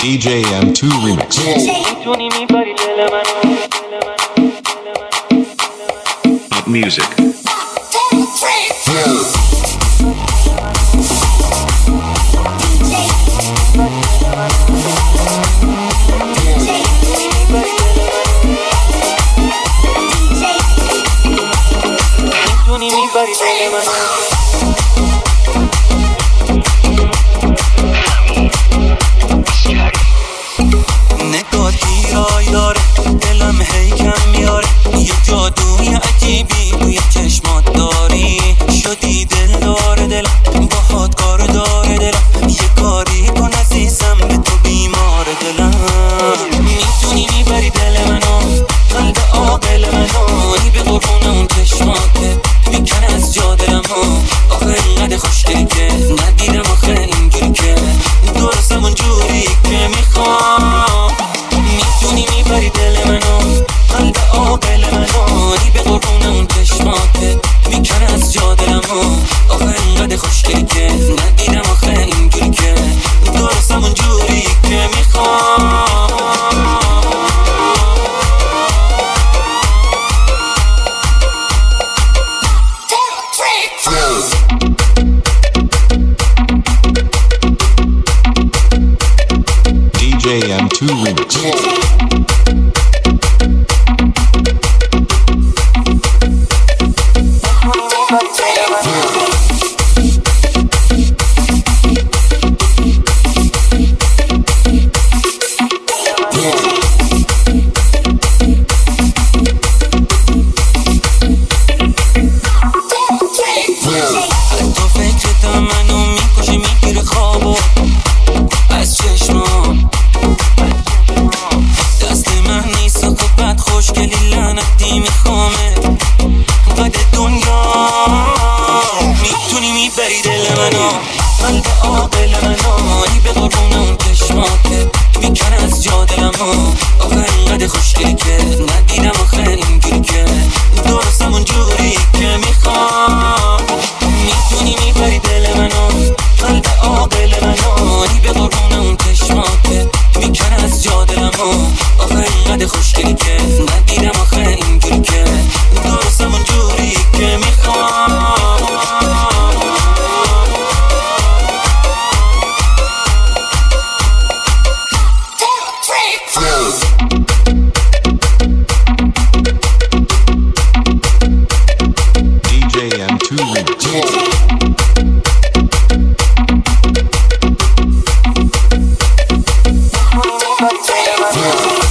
DJ M2 Remix. Up music. نگاه دیرای داره دلم هی کم میاره یه جادوی عجیبی توی چشمات داری شدی دل داره دلم باهات کار داره دلم یه کاری کن عزیزم به تو بیمار دلم میتونی میبری دل منو قلب عاقل منو ای به قربون اون چشماته میکنه از جا دلمو آخه اینقدر خوشگلی که ندیدم آخه اینجوری که درستم اونجوری که میخوام میتونی میبری دل منو قلب عاقل منو ای به قربون اون چشماته میکنه از جا دلمو آخه اینقدر خوشگلی که ندیدم آخه اینجوری که درستم اونجوری که میخوام DJ M2 Remix. تو فکرت منو میکشه میگیره خوابو از چشمام دست من نیست و خب بد خوشگلی لعنتی میخوامه قد دنیا میتونی میبری دل منو قلب عاقل منو ای به قربون اون چشماته میکنه از جا دلمو آخه اینقدر خوشگلی که ندیدم آخه اینجوری که درستم اونجوری که میخوام میتونی میبری دل منو قلب عاقل منو ای به قربون اون چشماته میکنه از جا دلمو آخه اینقدر خوشگلی که ندیدم آخه اینجوری که درستم اونجوری که میخوام DJ M2 Remix. Yeah.